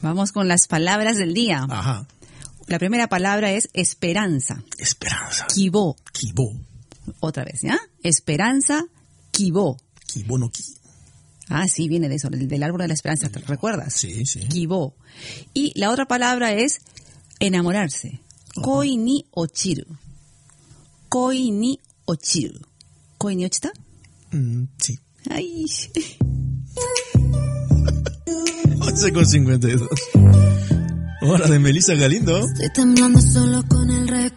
Vamos con las palabras del día. Ajá. La primera palabra es esperanza. Esperanza. Kibo. Kibo. Otra vez, ¿ya? Esperanza, kibo. Kibo no ki. Ah, sí, viene de eso, del árbol de la esperanza, ¿te recuerdas? Sí, sí. Kibo. Y la otra palabra es enamorarse. Koi ni ochiru. Koi ni ochiru. ¿Koi ni ochita? Sí. Ay. 11:52. Hora de Melissa Galindo. Estoy temblando solo con el recuerdo.